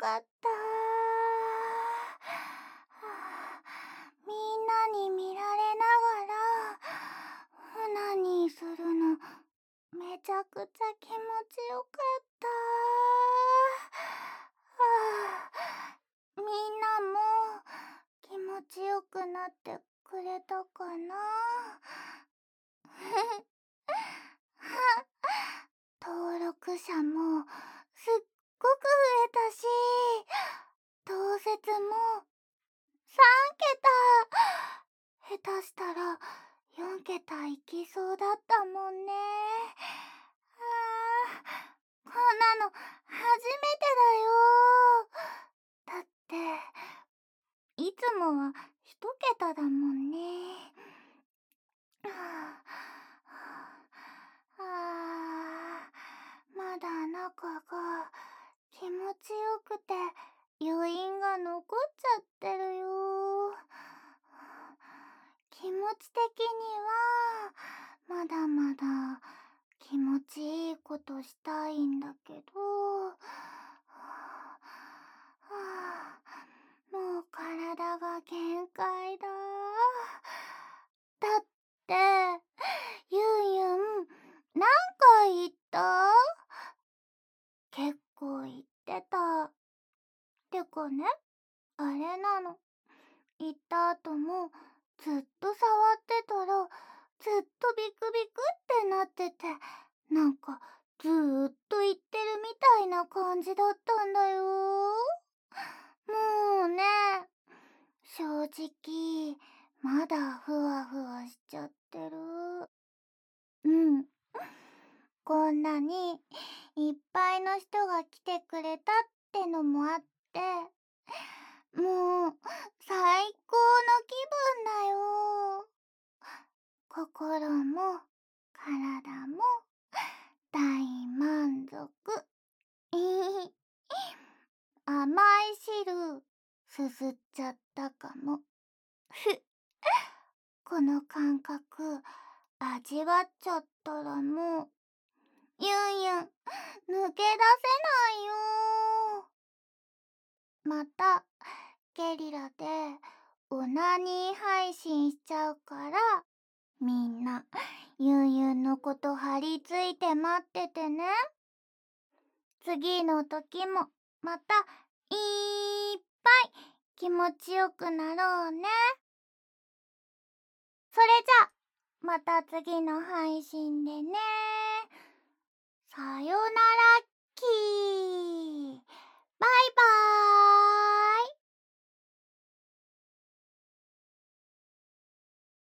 かった。みんなに見られながらオナニーするのめちゃくちゃ気持ちよかった。みんなも気持ちよくなってくれたかな。登録者もすっごく増えたし、同説も3桁、下手したら4桁いきそうだったもんね。こんなの初めてだよ。だっていつもは1桁だもんね。まだ中が気持ちよくて余韻が残っちゃってるよ。気持ち的にはまだまだ気持ちいいことしたいんだけど、もう体が限界だ。だってゆんゆん何回言った？結構言ってた。てかね、あれなの。言った後もずっと触ってたらずっとビクビクってなってて、なんかずーっと言ってるみたいな感じだったんだよ。もうね、正直まだふわふわしちゃってる。うん。こんなにいっぱいの人が来てくれたってのもあって、もう最高の気分だよ。心も体も大満足。甘い汁すすっちゃったかも。この感覚味わっちゃったらもうゆんゆん抜け出せないよ。またゲリラでオナニー配信しちゃうから、みんなゆんゆんのこと張り付いて待っててね。次の時もまたいっぱい気持ちよくなろうね。それじゃまた次の配信でね。